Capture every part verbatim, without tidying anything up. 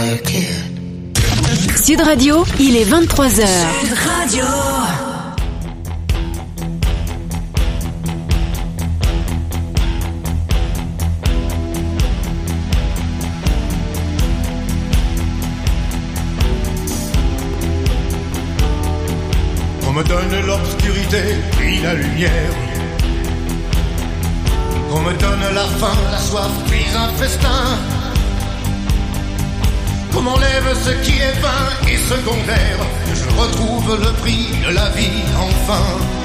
kid. Sud Radio, il est vingt-trois heures. Sud Radio. On me donne l'obscurité puis la lumière. On me donne la faim, la soif puis un festin. Qu'on m'enlève ce qui est vain et secondaire, que je retrouve le prix de la vie enfin.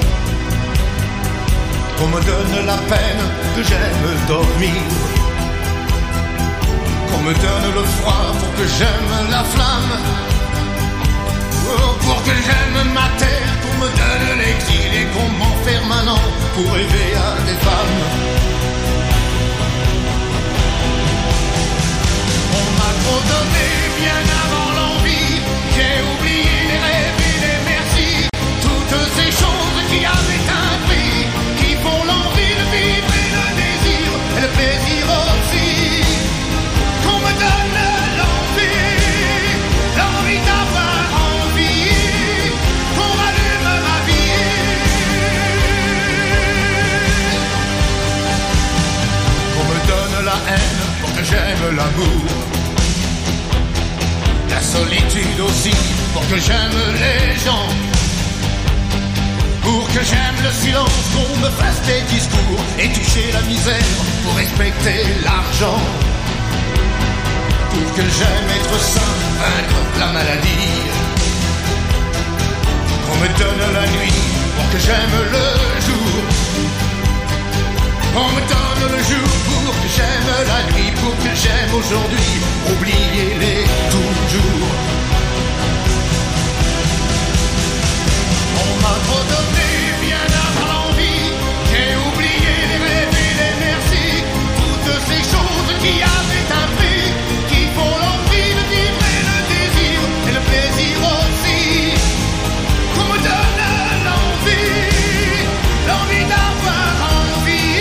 Qu'on me donne la peine, que j'aime dormir. Qu'on me donne le froid pour que j'aime la flamme. Oh, pour que j'aime ma terre, qu'on me donne l'exil et qu'on m'enferme un an pour rêver à des femmes. On m'a trop donné bien avant l'envie, j'ai oublié les rêves et les merci, toutes ces choses qui avaient un prix, qui font l'envie de vivre et le désir, et le plaisir aussi. Qu'on me donne l'envie, l'envie d'avoir envie, qu'on rallume ma vie. Qu'on me donne la haine pour que j'aime l'amour. La solitude aussi, pour que j'aime les gens. Pour que j'aime le silence, qu'on me fasse des discours. Et toucher la misère, pour respecter l'argent. Pour que j'aime être sain, vaincre la maladie. Qu'on me donne la nuit, pour que j'aime le jour. On me donne le jour pour que j'aime la nuit, pour que j'aime aujourd'hui, oubliez-les toujours. On m'a trop donné bien avant l'envie, j'ai oublié les rêves et les merci, toutes ces choses qui avaient un prix, qui font l'envie de vivre et le désir, et le plaisir aussi. Qu'on me donne l'envie, l'envie d'avoir envie.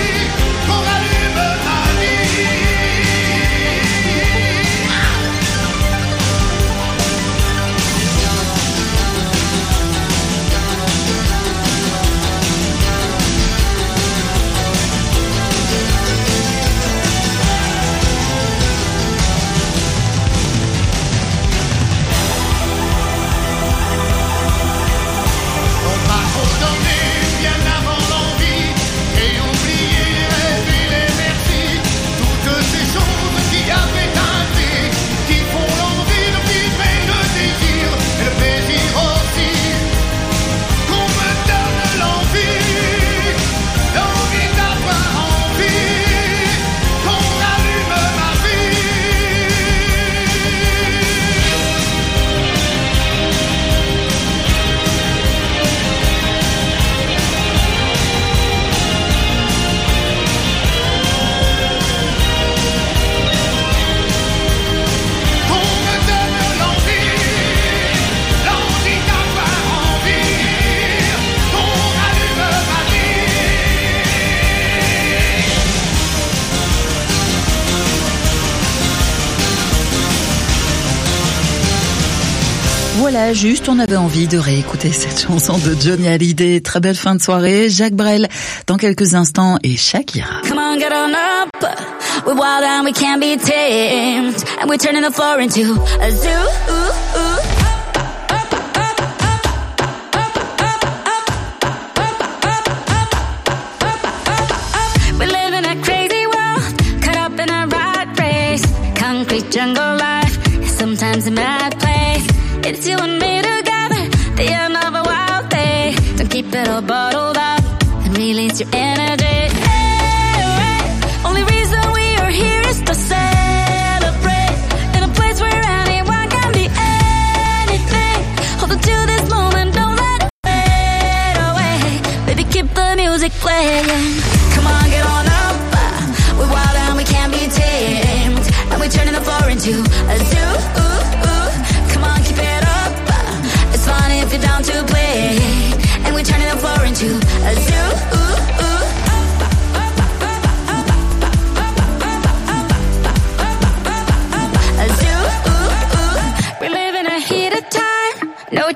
Voilà, juste, on avait envie de réécouter cette chanson de Johnny Hallyday. Très belle fin de soirée. Jacques Brel, dans quelques instants, et Shakira. Come on, get on up. We're wild and we can't be tamed. And we're turning the floor into a zoo. Ooh, ooh. Jungle life is sometimes a mad place. It's you and me together, the end of a wild day. Don't keep it all bottled up and release your energy. Hey, hey. Only reason we are here is to celebrate in a place where anyone can be anything. Hold on to this moment, don't let it fade away. Baby, keep the music playing. Come on, get on up. We're wild and we can't be tamed. And we're turning the floor into a zoo. Ooh, ooh. Come on, keep it up. It's fun if you're down to play. And we're turning the floor into a zoo. Ooh, ooh.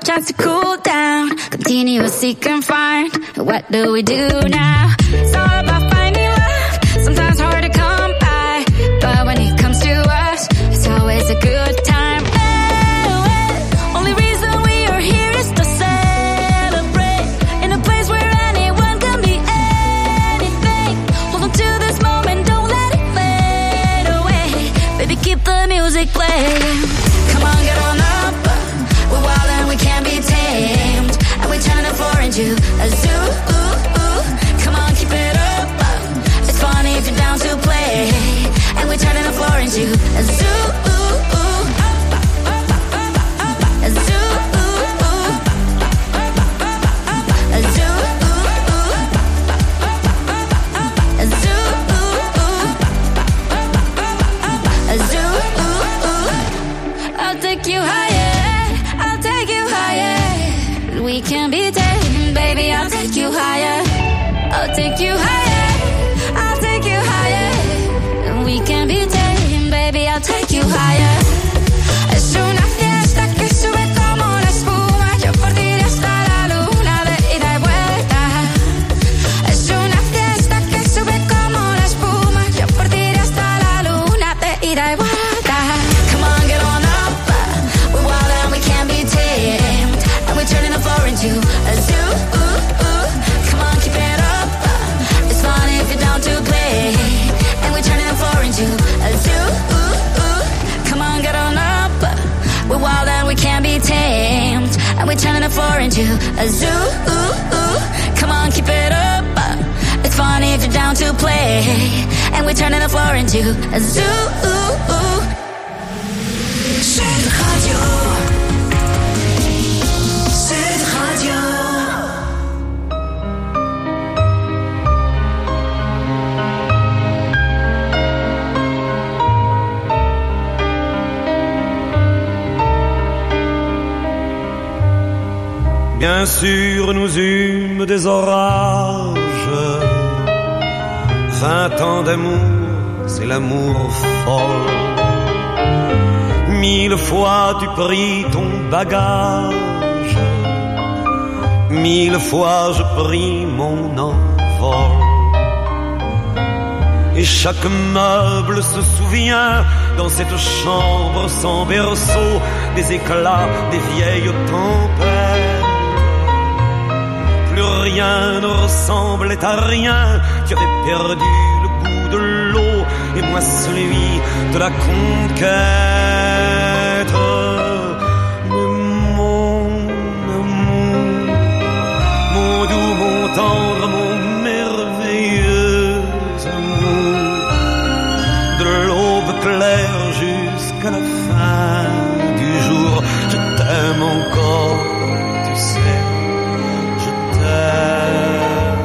chance to cool down. Continue to seek and find. What do we do now? It's all about finding love. Sometimes hard to come by, but when it comes to us, it's always a good time. Oh, oh. Only reason we are here is to celebrate in a place where anyone can be anything. Hold on to this moment, don't let it fade away. Baby, keep the music playing. Come on, get on up. We're wild and we can't be tamed, and we turn the floor into a zoo. Come on, keep it up. It's funny if you're down to play, and we're turning the floor into a zoo. A zoo. A zoo. A zoo. A zoo. I'll take you higher. I'll take you higher. We can be taken, baby. I'll take you higher. I'll take you higher. I'll take you higher. We can be taken, baby. I'll take you higher. Es una fiesta que sube como la espuma. Yo por ti hasta la luna de ida y vuelta. Es una fiesta que sube como la espuma. Yo por ti hasta la luna de ida y vuelta. Come on, get on up. We're wild and we can't be tamed, and we're turning the floor into a zoo. Come on, keep it up. It's fun if you're down to play, and we're turning the floor into a zoo. Come on, get on up. We're wild and we can't be tamed, and we're turning the floor into a zoo. Come on, keep it up. It's fun if you're down to play, and we're turning the floor into a zoo. Sud Radio. Sud Radio. Bien sûr, nous eûmes des orages. Vingt ans d'amour, c'est l'amour folle. Mille fois tu pris ton bagage, mille fois je pris mon envol. Et chaque meuble se souvient dans cette chambre sans berceau des éclats des vieilles tempêtes. Plus rien ne ressemblait à rien, tu avais perdu le goût de l'eau et moi celui de la conquête. Mais mon amour, mon doux, mon tendre, mon merveilleux amour, de l'aube claire jusqu'à la fin du jour, je t'aime encore, tu sais, je t'aime.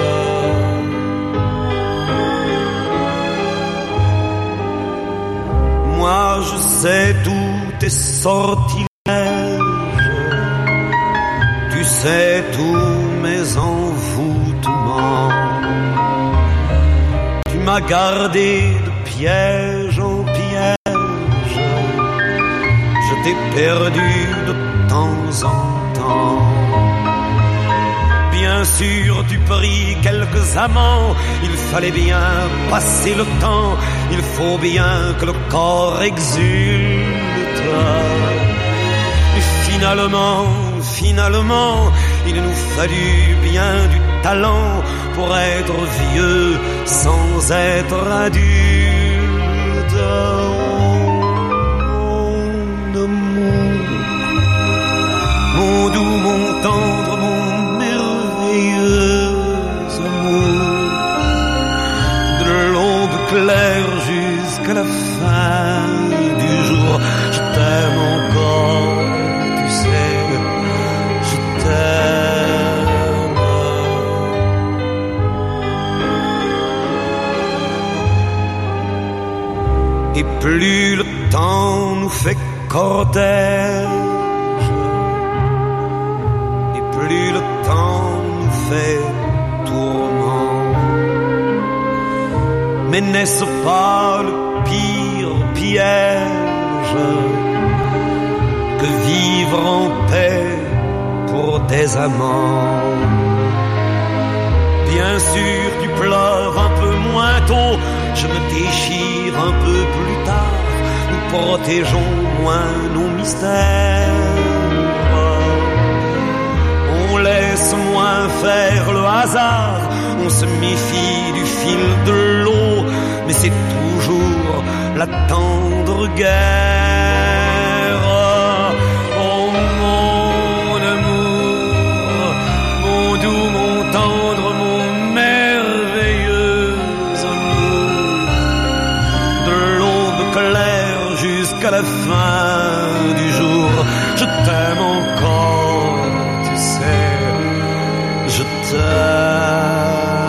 Moi je sais tous tes sortilèges, tu sais tous mes envoûtements. Tu m'as gardé de piège en piège, je t'ai perdu de temps en temps. Bien sûr tu pris quelques amants, il fallait bien passer le temps, il faut bien que le corps exulte. Et finalement, finalement, il nous fallut bien du talent pour être vieux sans être adulte. Mon amour, mon doux, mon tendre, mon merveilleux amour, de l'aube claire jusqu'à la fin du jour, je t'aime encore, tu sais, je t'aime. Et plus le temps nous fait cortège, et plus le temps nous fait tourment. Mais n'est-ce pas le pire piège que vivre en paix pour des amants. Bien sûr, tu pleures un peu moins tôt, je me déchire un peu plus tard. Nous protégeons moins nos mystères. On laisse moins faire le hasard, on se méfie du fil de l'eau, mais c'est toujours la tendre guerre. Oh mon amour, mon doux, mon tendre, mon merveilleux amour, de l'aube claire jusqu'à la fin du jour, je t'aime encore, tu sais, je t'aime.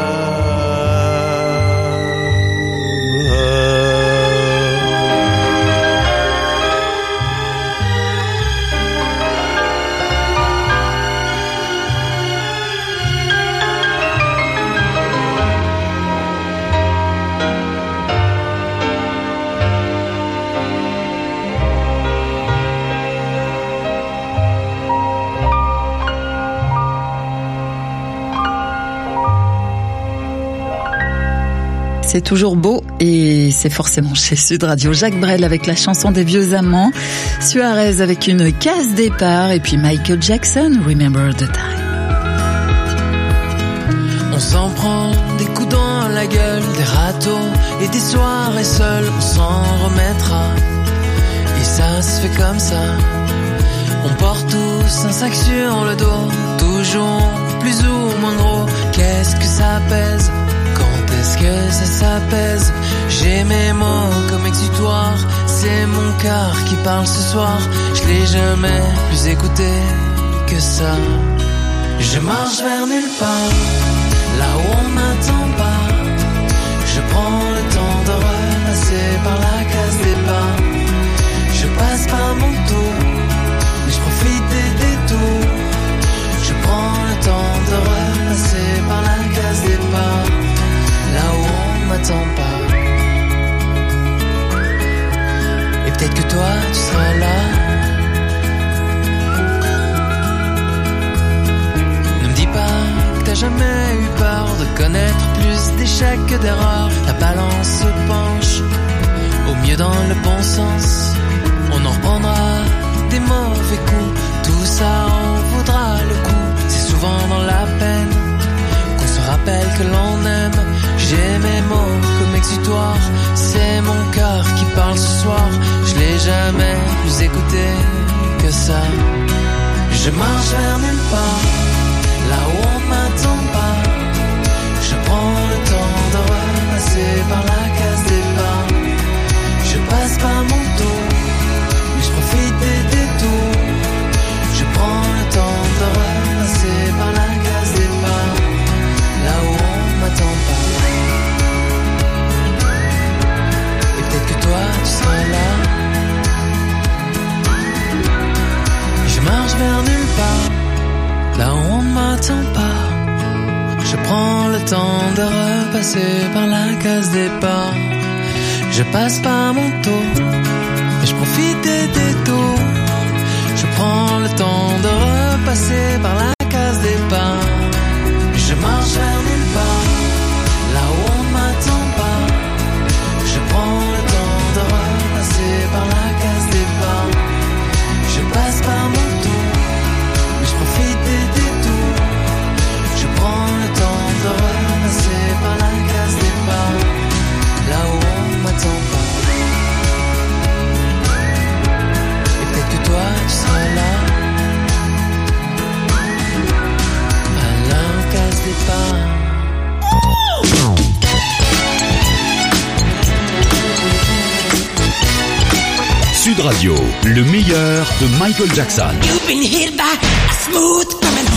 C'est toujours beau et c'est forcément chez Sud Radio. Jacques Brel avec la chanson des vieux amants, Suarez avec une case départ et puis Michael Jackson, Remember the Time. On s'en prend des coups dans la gueule, des râteaux et des soirées seules, on s'en remettra. Et ça se fait comme ça. On porte tous un sac sur le dos, toujours plus ou moins gros. Qu'est-ce que ça pèse? Est-ce que ça s'apaise? J'ai mes mots comme exutoire, c'est mon cœur qui parle ce soir. Je l'ai jamais plus écouté que ça. Je marche vers nulle part, là où on m'attend pas. Je prends le temps de repasser par la case départ. Je passe par mon tour, mais je profite des détours. Je prends le temps de repasser par la case départ, là où on m'attend pas. Et peut-être que toi tu seras là. Ne me dis pas que t'as jamais eu peur de connaître plus d'échecs que d'erreurs. La balance se penche au mieux dans le bon sens. On en prendra des mauvais coups, tout ça en vaudra le coup. C'est souvent dans la peine qu'on se rappelle que l'on aime. J'ai mes mots comme exutoire, c'est mon cœur qui parle ce soir. Je l'ai jamais plus écouté que ça. Je marche vers nulle part, là où on m'attend pas. Je prends le temps de repasser par la case départ. Je passe par mon tour, mais je profite des détours. Je prends le temps de repasser par la case départ, là où on m'attend pas. Que toi tu seras là. Je marche vers nulle part, là où on ne m'attend pas. Je prends le temps de repasser par la case départ. Je passe par mon tour, mais je profite des détours. Je prends le temps de repasser par la case départ. Je marche vers nulle part, là où on ne m'attend pas. Je prends le temps de repasser par la case départ. Je passe par mon tour, mais je profite des détours. Je prends le temps de repasser par la case départ, là où on m'attend pas. Et peut-être que toi tu seras là, à la case départ. Sud Radio, le meilleur de Michael Jackson. You've been hit by a smooth criminal.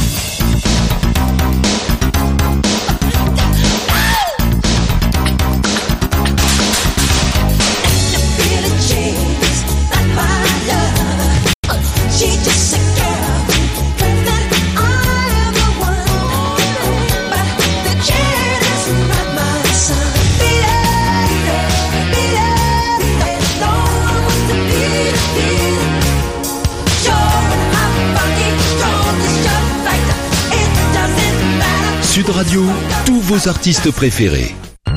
Sure, I'm funky, strong as Radio, tous vos artistes préférés.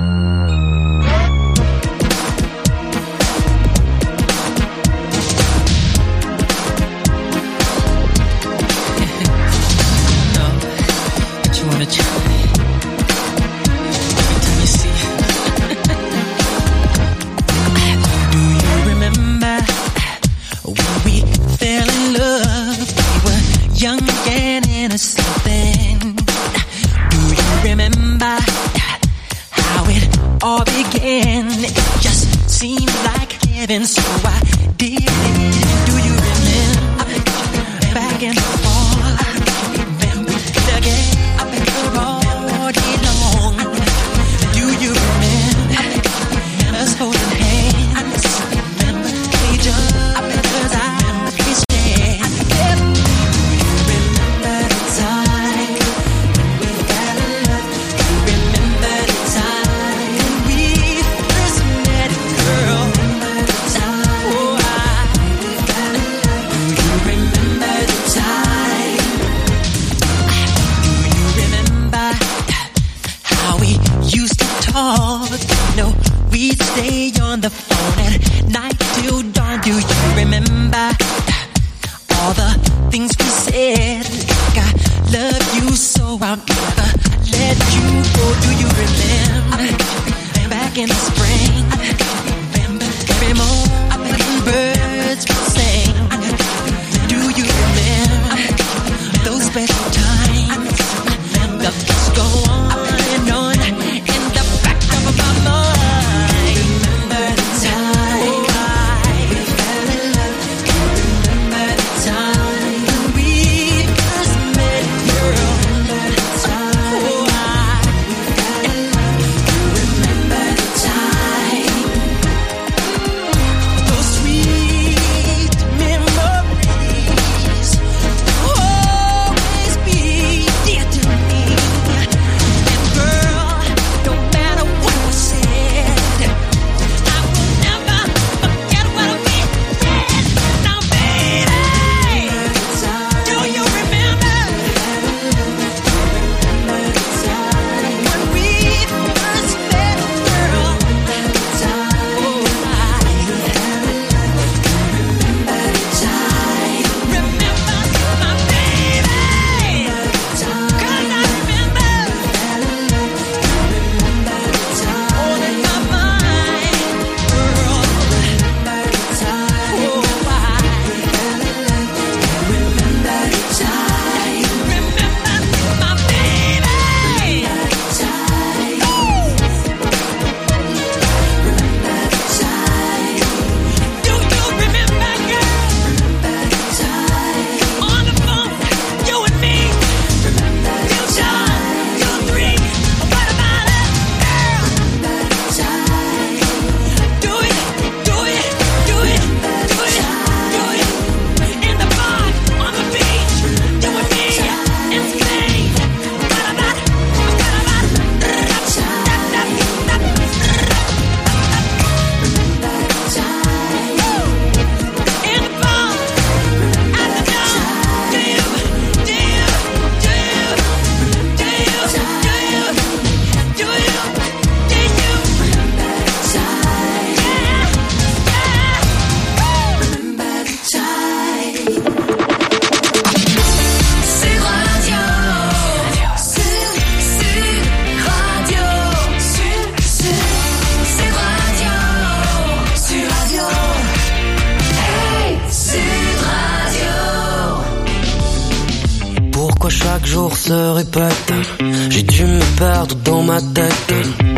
se répète. J'ai dû me perdre dans ma tête.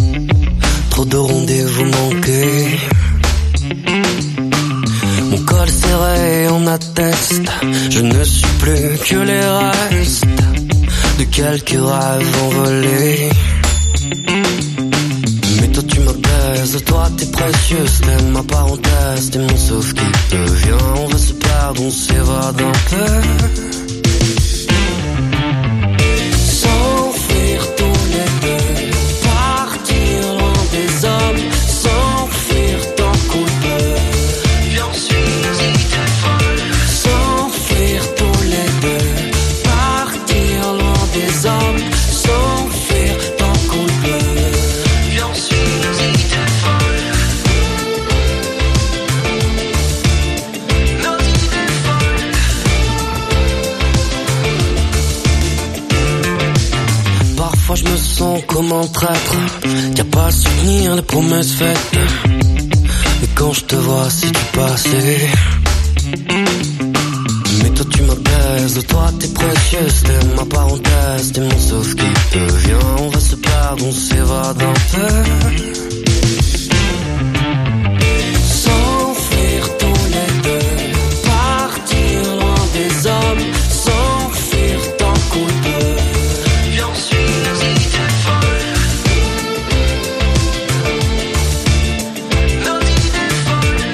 Trop de rendez-vous manqués. Mon col serré en atteste. Je ne suis plus que les restes de quelques rêves envolés. Mais toi tu m'apaises, toi t'es précieuse, t'es ma parenthèse, t'es mon sauf qui devient. On va se perdre, on s'évade un peu. S'enfuir tous les deux, partir loin des hommes, s'enfuir tant qu'on peut. J'en suis folle. S'enfuir tous les deux, partir loin des hommes, s'enfuir. sens comme un traître qui a pas su tenir les promesses faites. Mais quand je te vois, c'est du passé. Mais toi tu m'apaises, toi t'es précieuse, t'es ma parenthèse, t'es mon sauf qui devient. On va se perdre, on s'évade un peu. S'enfuir tous les deux, partir loin des hommes, s'enfuir tant qu'on peut. Viens suivre si t'es folle. Nos idées folles.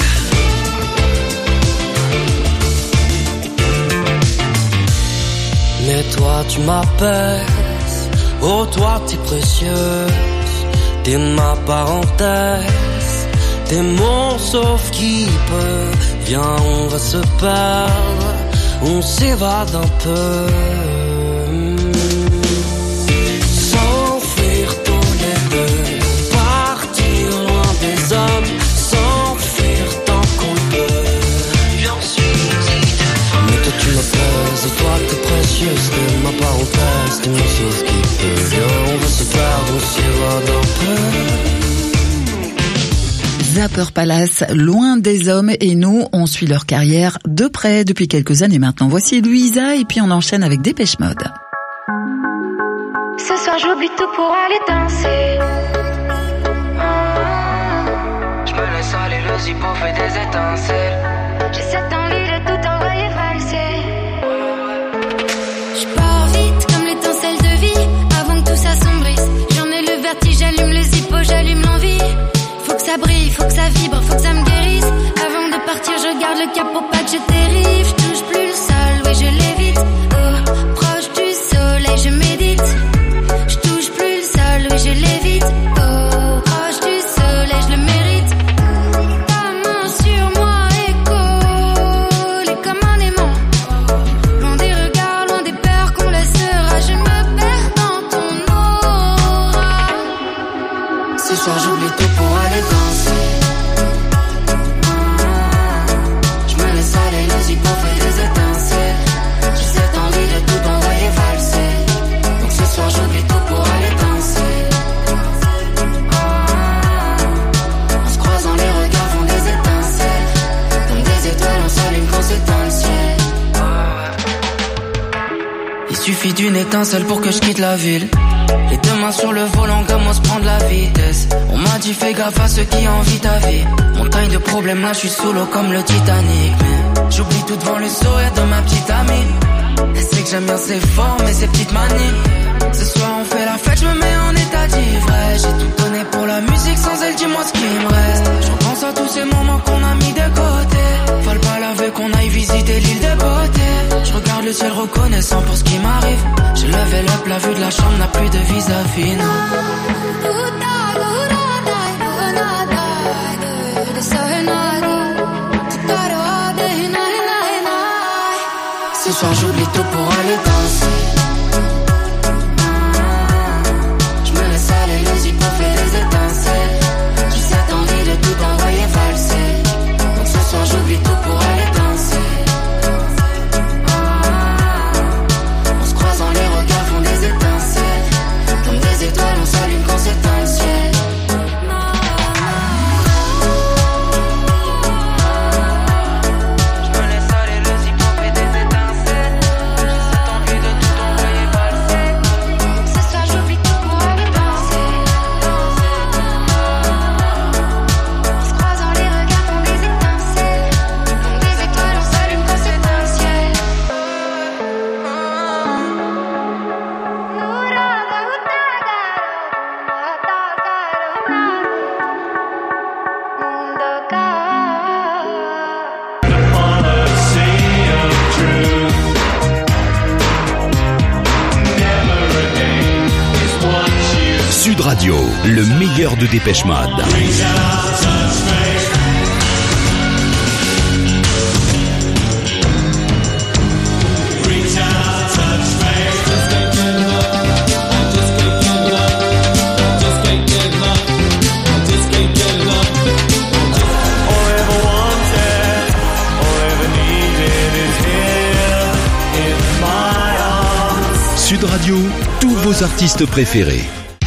Mais toi tu m'apaises, oh toi t'es précieuse, t'es ma parenthèse, t'es mon sauf qui peut. Viens on va se perdre, on s'évade un peu. S'enfuir tous les deux, partir loin des hommes, s'enfuir tant qu'on peut. Viens suivre si t'es folle. Mais toi tu m'apaises, toi t'es précieuse, t'es ma parenthèse, t'es mon sauf qui peut. Viens on va se perdre, on s'évade un peu. Zapper Palace, loin des hommes, et nous, on suit leur carrière de près depuis quelques années maintenant. Voici Louisa, et puis on enchaîne avec Dépêche Mode. Ce soir j'oublie tout pour aller danser. Je me laisse aller, le zippo fait des étincelles. J'ai cette envie de tout envoyer valser. Je pars vite comme l'étincelle de vie, avant que tout s'assombrisse. J'en ai le vertige, j'allume le zippo, j'allume l'envie. Faut que ça brille, faut que ça vibre, faut que ça me guérisse. Avant de partir, je garde le cap pour pas que je dérive. Je touche plus le sol, oui je l'évite. Oh, proche du soleil, je médite. Je touche plus le sol, oui je l'évite. Oh, proche du soleil, je le mérite. Ta main sur moi et collée comme un aimant. Loin des regards, loin des peurs qu'on laissera. Je me perds dans ton aura. Ce soir j'oublie tout pour aller danser. Je me laisse aller, le zippo fait des étincelles. J'ai cette envie de tout envoyer valser. Donc ce soir j'oublie tout pour aller danser. En se croisant les regards font des étincelles. Comme des étoiles on s'allume quand c'est dans le ciel. Il suffit d'une étincelle pour que je quitte la ville. Les deux mains sur le volant, commence à prendre la vitesse. On m'a dit fais gaffe à ceux qui envient ta vie. Montagne de problèmes, là je suis sous l'eau comme le Titanic. Mais j'oublie tout devant le sourire de ma petite amie. Elle sait que j'aime bien ses formes et ses petites manies. Ce soir on fait la fête, je me mets en état d'ivresse. J'ai tout donné pour la musique, sans elle dis-moi ce qu'il me reste. Je repense à tous ces moments qu'on a mis de côté. Faut pas laver qu'on aille visiter l'île de beauté. Je regarde le ciel reconnaissant pour ce qui m'arrive. J'ai levé up, la vue de la chambre n'a plus de vis-à-vis, non. Ce soir j'oublie tout pour aller danser. Je me laisse aller, le zippo fait des étincelles. J'ai cette envie de tout envoyer valser. Donc ce soir j'oublie tout pour aller danser. En se croisant les regards font des étincelles. Comme des étoiles on s'allume quand c'est dans le ciel. Sud Radio, le meilleur de Dépêche Mode. Sud Radio, tous vos artistes préférés.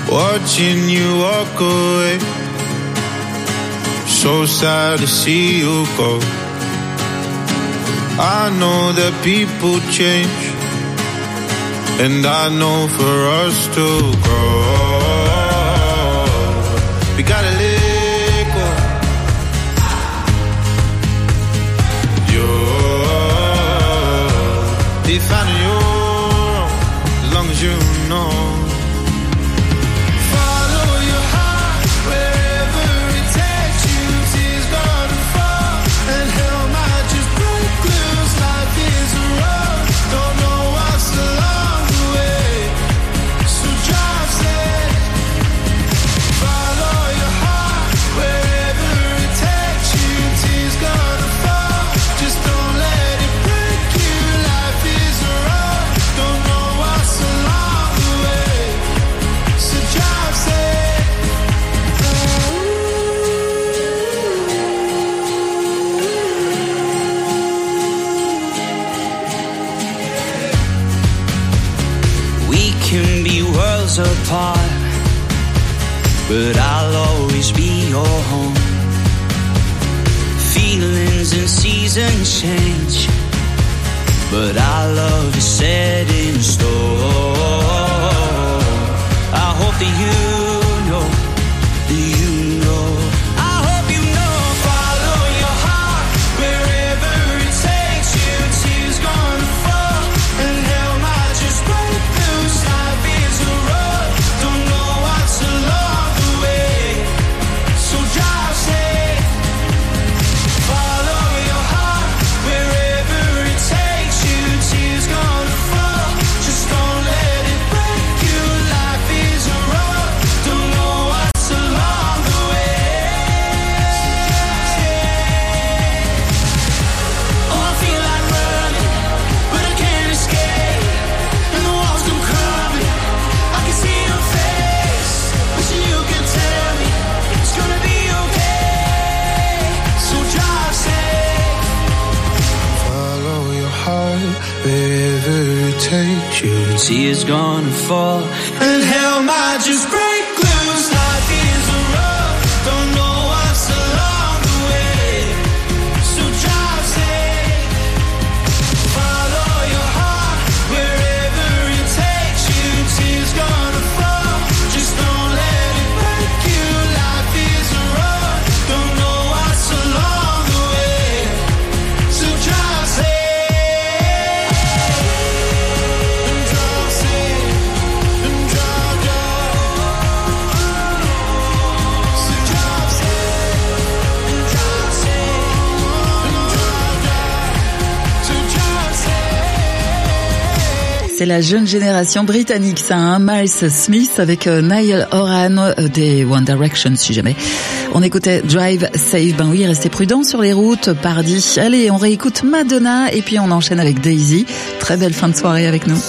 watching you walk away. So sad to see you go. I know that people change, and I know for us to grow, we gotta let go. You're deep down in your own, as long as you know. Apart, but I'll always be your home. Feelings and seasons change, but our love is set in stone. I hope that you know, that you know. I hope you know. Follow your heart wherever it takes you. Tears gonna fall and hell might just break loose. Life is a road, don't know what's along the way, so drive safe. Follow your heart wherever it takes you. Tears gonna fall, just don't let it break you. Life is a road, don't know what's along the way. Oh, I feel like running, but I can't escape, and the walls come crumbling. I can see your face, wishing you could tell me it's gonna be okay, so drive safe. Follow your heart wherever it takes you. Tears gonna fall and hell might just break loose. Life is a road, don't know what's along the way, so drive safe. Follow your heart wherever it takes you. Tears gonna fall, just don't let it break you. Life is a road, don't know what's along the way, so drive safe. And drive safe, and drive, drive. So drive safe, and drive safe, and drive, drive. So drive safe. C'est la jeune génération britannique, ça, hein, Miles Smith avec euh, Niall Horan euh, des One Direction, si jamais. On écoutait Drive Safe. Ben oui, restez prudents sur les routes, pardi. Allez, on réécoute Madonna et puis on enchaîne avec Daisy. Très belle fin de soirée avec nous.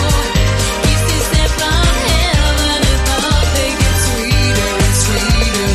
Sweeter and sweeter.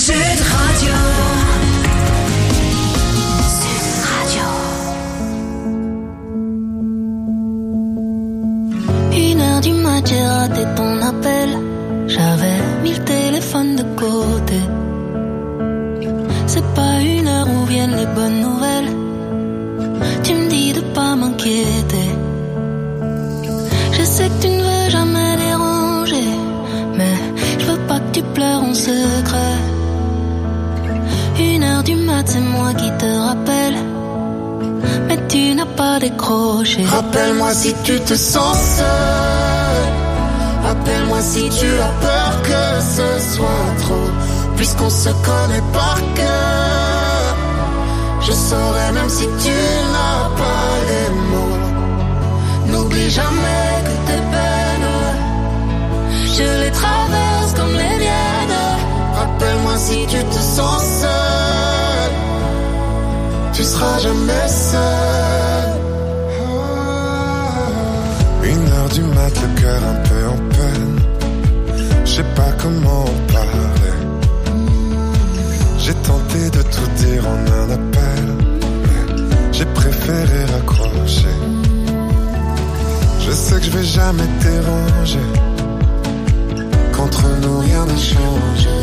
Sud Radio. Sud Radio. Une heure du mat, j'ai raté ton appel. J'avais mis le téléphone de côté. C'est pas une heure où viennent les bonnes nouvelles. Tu me dis de pas m'inquiéter. Je sais que tu ne veux jamais déranger, mais je veux pas que tu pleures en secret. Une heure du mat, c'est moi qui te rappelle, mais tu n'as pas décroché. Rappelle-moi si tu te sens seul. Appelle-moi si tu as peur que ce soit trop. Puisqu'on se connaît par cœur, je saurais même si tu n'as pas les mots. N'oublie jamais que tes peines, je les traverse comme les miennes. Rappelle-moi si tu te sens seul, tu seras jamais seul. Une heure du mat, le cœur un peu en peine. Je sais pas comment en parler. J'ai tenté de tout dire en un appel, mais j'ai préféré raccrocher. Je sais que je vais jamais te déranger, qu'entre nous rien n'a changé.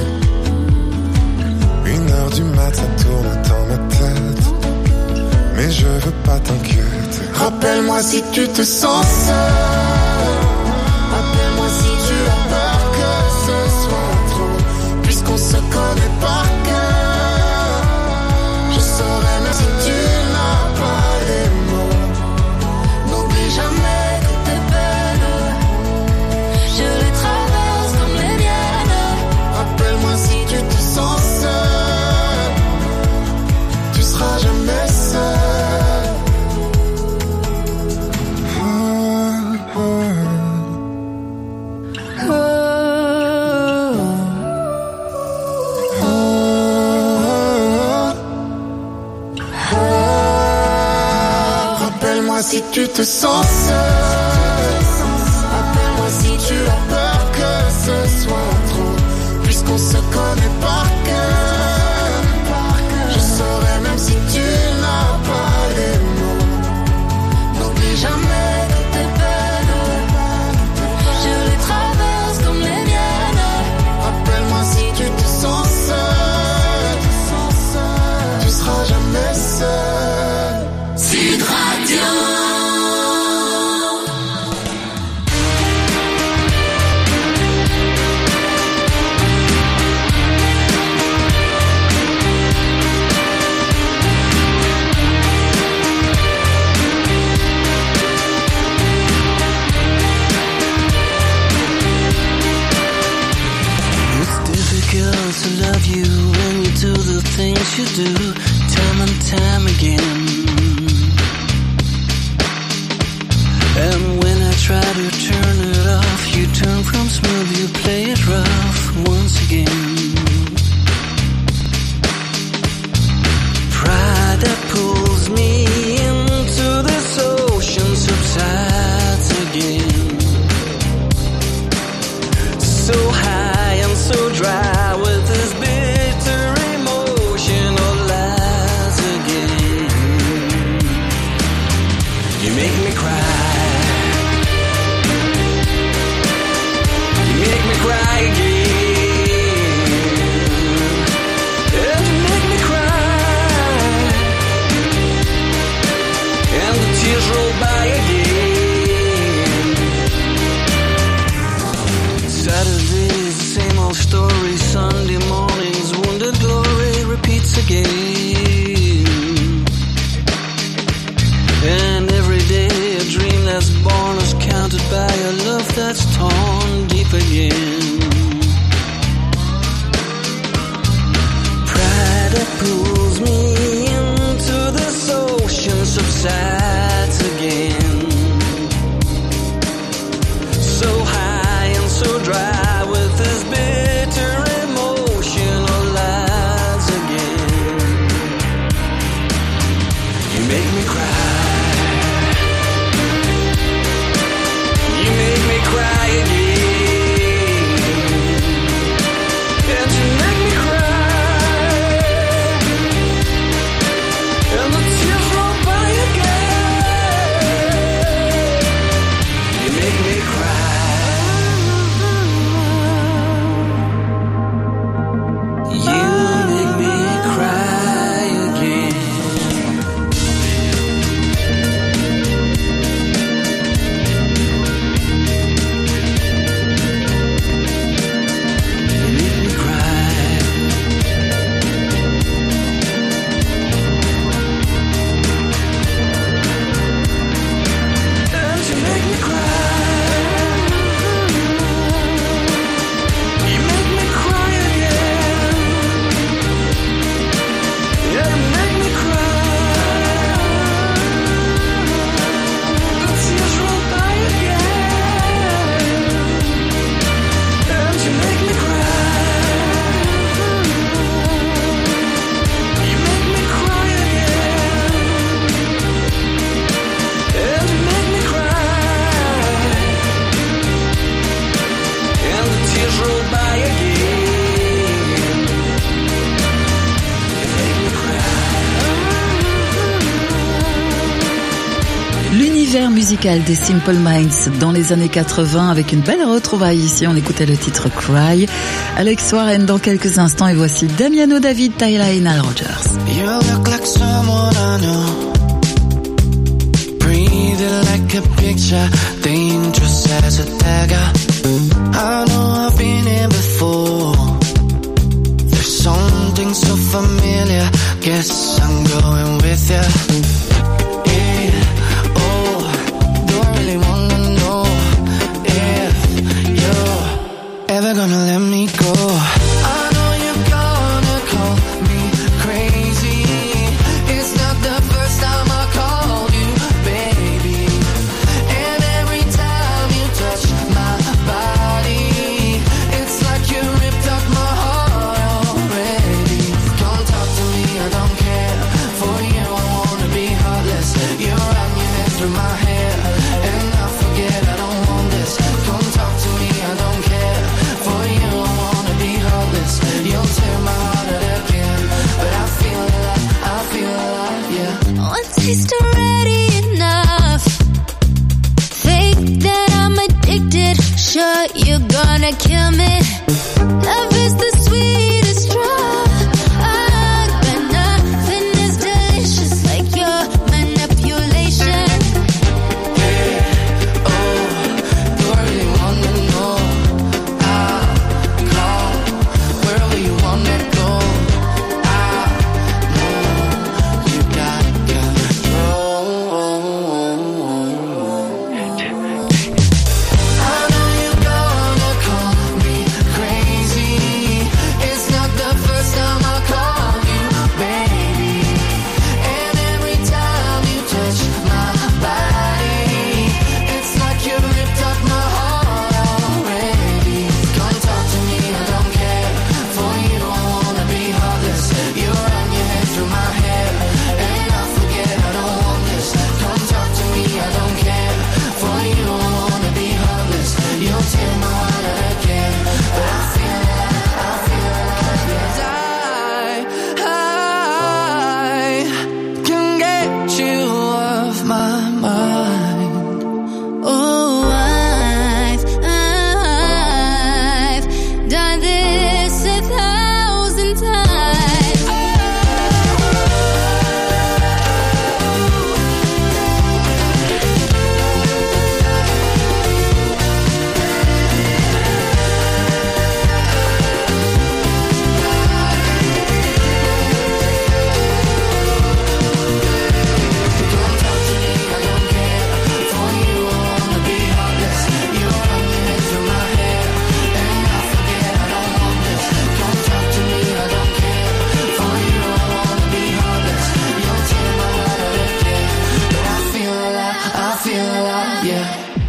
Une heure du mat, ça tourne dans ma tête, mais je veux pas t'inquiéter. Rappelle-moi si tu te sens seul. Appelle-moi si tu as peur que ce soit trop. Puisqu'on se connaît par cœur, je saurais même si tu n'as pas les mots. N'oublie jamais que tes peines, je les traverse comme les miennes. Rappelle-moi si tu te sens seul, tu seras jamais seul. Si tu te sens seul, appelle-moi si tu as peur que ce soit trop. Puisqu'on se connaît par cœur, je saurais même si tu n'as pas les mots. N'oublie jamais que tes peines, je les traverse comme les miennes. Rappelle-moi si tu te sens seul, tu seras jamais seul. Sud Radio. To love you when you do the things you do time and time again. And when I try to turn it off, you turn from smooth, you play it rough once again. Pride that pulls me into this ocean subsides again. So high and so dry with this bitter emotion all lies again. You make me cry. You make me cry again. l'univers musical des Simple Minds dans les années quatre-vingts avec une belle retrouvaille ici. On écoutait le titre Cry. Alex Warren dans quelques instants et voici Damiano David, Tyla et Nile Rodgers. You look like someone I know. Breathing like a picture, dangerous as a dagger. I know I've been here before. There's something so familiar. Guess I'm going with you. Ever gonna let me go? I know you're gonna call me crazy. It's not the first time I called you, baby. And every time you touch my body, it's like you ripped up my heart already. Don't talk to me, I don't care. For you I wanna be heartless. You run your head through my hair, and I forget I don't want this. Don't talk to me, I don't care. For you I wanna be heartless. You'll tear my heart out again, but I feel alive, I feel alive, yeah. One taste already enough. Think that I'm addicted. Sure you're gonna kill me. Love is the sweetest drug, but nothing is delicious like your manipulation. Hey, oh, do I really wanna know? Wherever you wanna go, I know you got control. I know you're gonna call me crazy. It's not the first time I call you, baby. And every time you touch my body, it's like you ripped up my heart already. Don't talk to me, I don't care. For you I wanna be heartless. You run your head through my hair, and I forget I don't want this. Don't talk to me, I don't care. For you I wanna be heartless. You'll tear my heart out again, but I feel alive, I feel alive, yes. I, I can get you off my mind. Oh, I've, I've done this a thousand times. Don't talk to me, I don't care. For you I wanna be heartless. You run your head through my hair, and I forget I don't want this. Don't talk to me, I don't care. For you I wanna be heartless. You'll tear my heart out again, but I feel alive, I feel alive, yeah.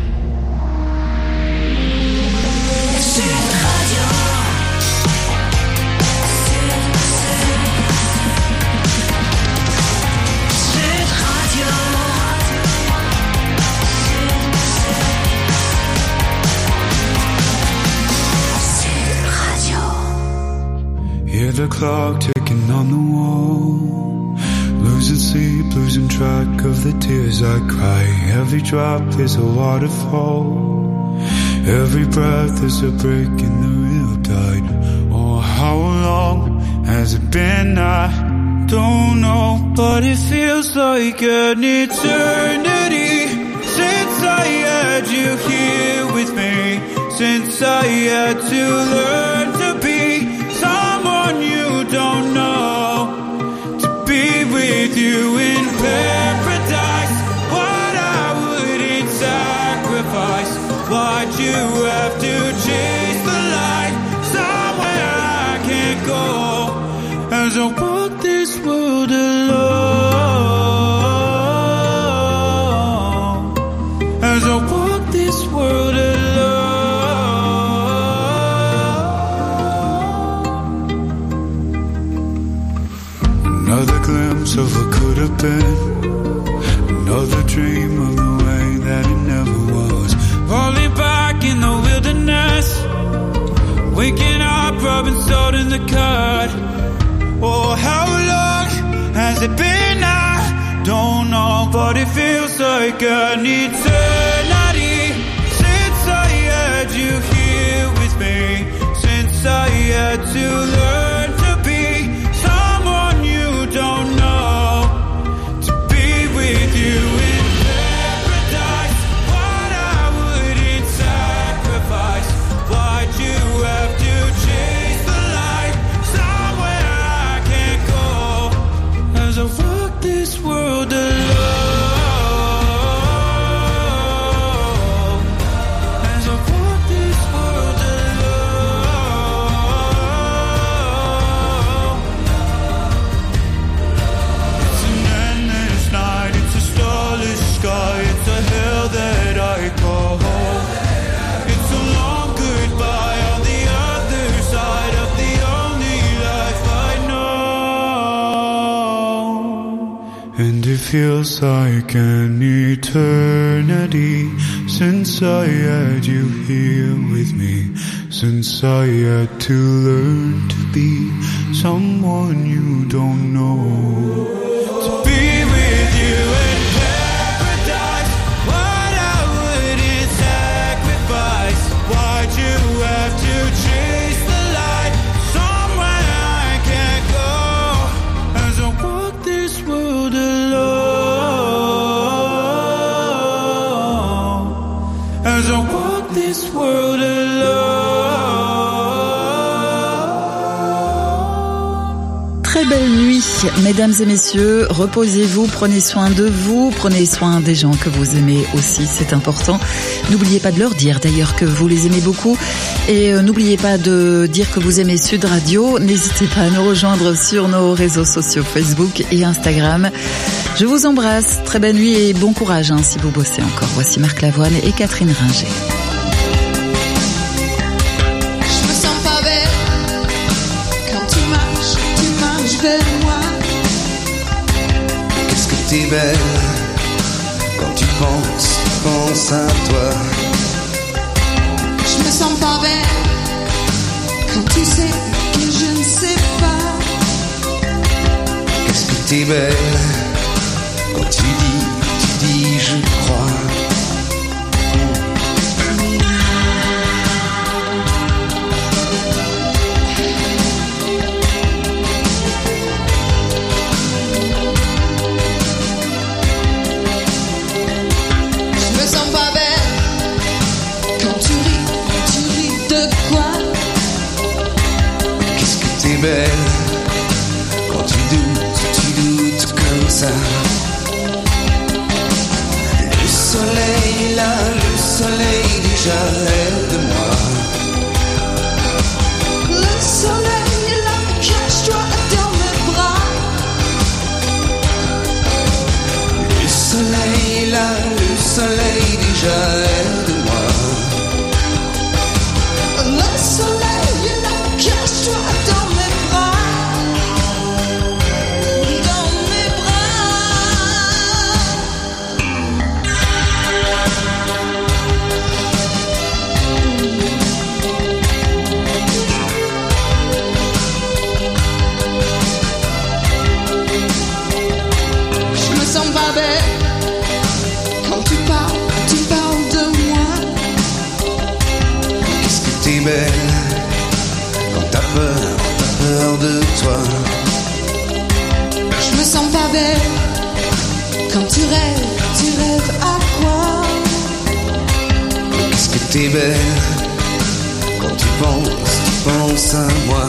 Hear the clock ticking on the wall. Losing sleep, losing track of the tears I cry. Every drop is a waterfall. Every breath is a break in the riptide. Oh, how long has it been? I don't know, but it feels like an eternity since I had you here with me. Since I had to learn to be someone you don't know, to be with you in paradise. What I wouldn't sacrifice. Why'd you have to chase the light somewhere I can't go? As I walk this world alone, as I walk this world alone. Another glimpse of what could have been. Another dream of the way that it never was. Falling back in the wilderness. Waking up, rubbing salt in the cut. Oh, how long has it been? I don't know, but it feels like an eternity since I had you here with me, since I had to learn to be someone you don't know, to be with you in paradise. What I wouldn't sacrifice, why'd you have to chase the light somewhere I can't go, as I walk this world alone, as I walk this world alone. It's an endless night, it's a starless sky, it's a hell that I call home. It's a long goodbye on the other side of the only life I know. And it feels like an eternity since I had you here with me, since I had to learn to be someone you don't know, to be with you in paradise. What I wouldn't sacrifice, why'd you have to chase the light somewhere I can't go, as I walk this world alone, as I walk this world alone. Très belle nuit, mesdames et messieurs. Reposez-vous, prenez soin de vous, prenez soin des gens que vous aimez aussi, c'est important. N'oubliez pas de leur dire d'ailleurs que vous les aimez beaucoup. Et euh, n'oubliez pas de dire que vous aimez Sud Radio. N'hésitez pas à nous rejoindre sur nos réseaux sociaux Facebook et Instagram. Je vous embrasse, très belle nuit et bon courage hein, si vous bossez encore. Voici Marc Lavoine et Catherine Ringer. Je me sens pas belle quand tu marches, tu marches vers moi. Qu'est-ce que t'es belle quand tu penses, tu penses à toi. Je me sens pas belle quand tu sais que je ne sais pas. Qu'est-ce que t'es belle quand tu dis, tu dis je crois. Je me sens pas belle quand tu ris, tu ris de quoi? Qu'est-ce que t'es belle quand tu doutes, tu doutes comme ça. Le soleil est là, le soleil déjà aide-moi. Le soleil est là, cache-toi dans mes bras. Le soleil est là, le soleil déjà aide-moi. Le soleil est là, cache-toi dans mes bras. Dans mes Je me sens pas belle quand tu parles, tu parles de moi. Qu'est-ce que t'es belle quand t'as peur, t'as peur de toi. Je me sens pas belle quand tu rêves, tu rêves à quoi? Qu'est-ce que t'es belle quand tu penses, tu penses à moi.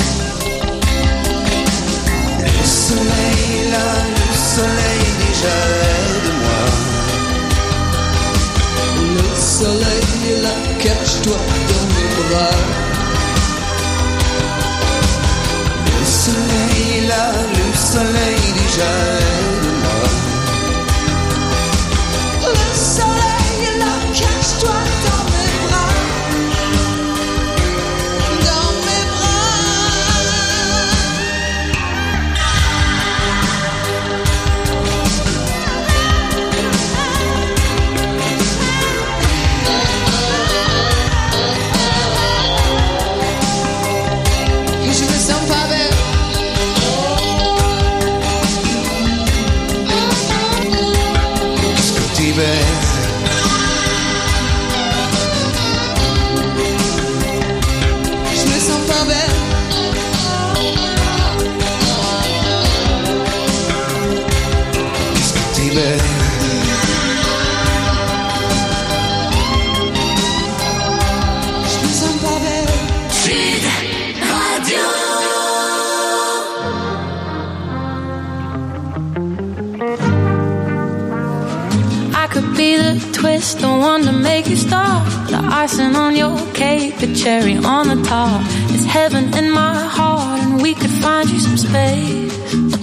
Le soleil est là, le soleil déjà aide-moi. Le soleil est là, cache-toi dans mes bras. Le soleil est là, le soleil déjà aide-moi. Le soleil est là, cache-toi dans mes bras. Dans mes bras. Je me sens pas belle twist, the one to make you stop. The icing on your cake, the cherry on the top. It's heaven in my heart, and we could find you some space.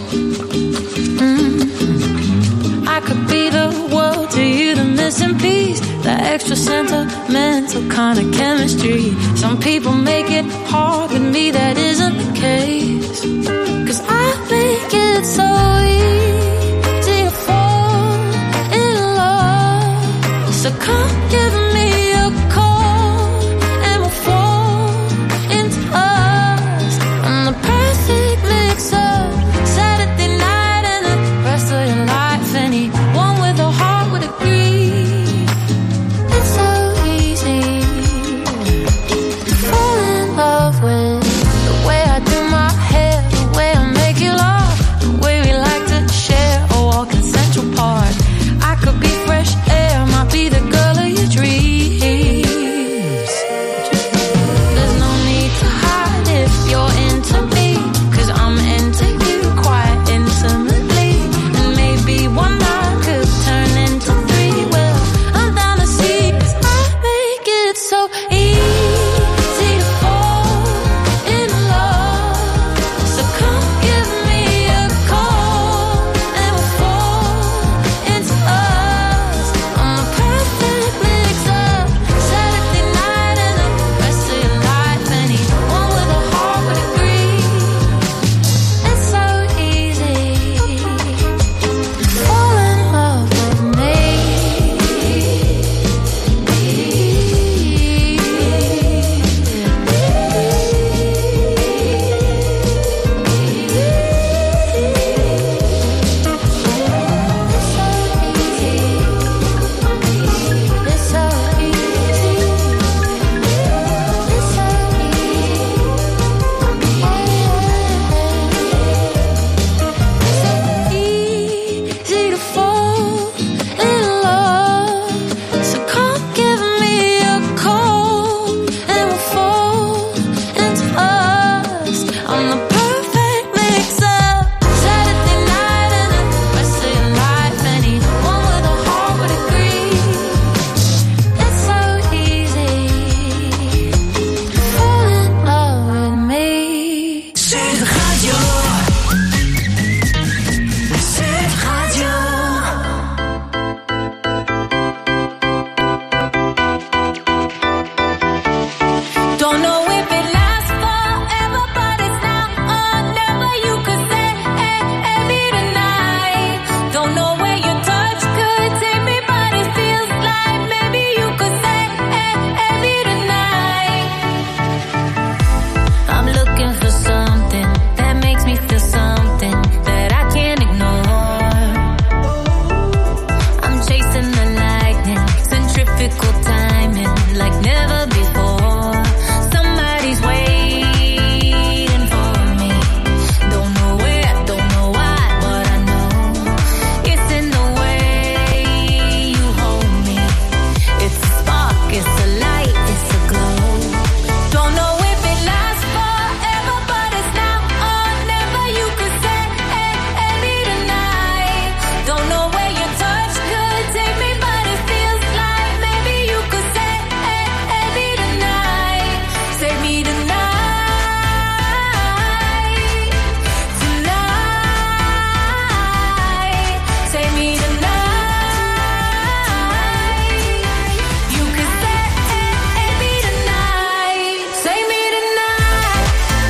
Mm-hmm. I could be the world to you, the missing piece, the extra sentimental kind of chemistry. Some people make it hard, with me that isn't the case. 'Cause I make it so easy to fall in love. So come give me a call and we'll fall into us. I'm the perfect mix of Saturday night and the rest of your life. Anyone with a heart would agree. It's so easy to fall in love with the way I do my hair, the way I make you laugh, the way we like to share a walk in Central Park. I could be fresh air, might be the girl of your dreams. There's no need to hide if you're into me, 'cause I'm into you quite intimately. And maybe one night could turn into three. Well, I'm down to see, 'cause I make it so easy to fall in love. So come give me a call and we'll fall into us. I'm the perfect mix of Saturday night and the rest of your life. Anyone with a heart would agree. It's so easy to fall in love with me. It's so easy. It's so easy to fall in love. So come give me a call and we'll fall into us. I'm the perfect mix of Saturday night and the rest of your life. Anyone with a heart would agree. It's so easy to fall in love with me. Sud Radio. Sud Radio. Don't know if it lasts forever, but it's now or never. You could say, hey, hey, me tonight. Don't know where your touch could take me, but it feels like maybe you could say, hey, hey, me tonight. I'm looking for something that makes me feel something that I can't ignore. I'm chasing the lightning, centrifugal timing like never before. Somebody's waiting for me. Don't know where, don't know why, but I know it's in the way you hold me. It's a spark, it's a light, it's a glow. Don't know if it lasts forever, but it's now or never. You could say, hey, hey, me tonight. Don't know where your touch could take me, but it feels like maybe you could say, hey, hey, me tonight. Say me tonight. Tonight. Say me tonight. You could say, hey, hey, me tonight. Say me tonight.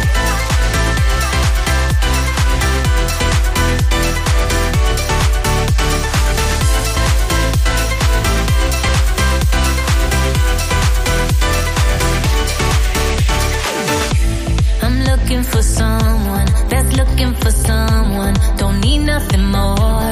I'm looking for someone that's looking for someone. Don't need nothing more.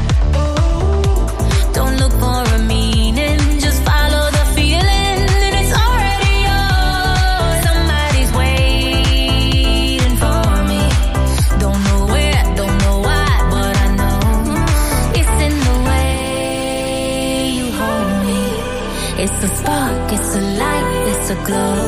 Don't look for a meaning, just follow the feeling, and it's already yours. Somebody's waiting for me. Don't know where, don't know why, but I know it's in the way you hold me. It's a spark, it's a light, it's a glow.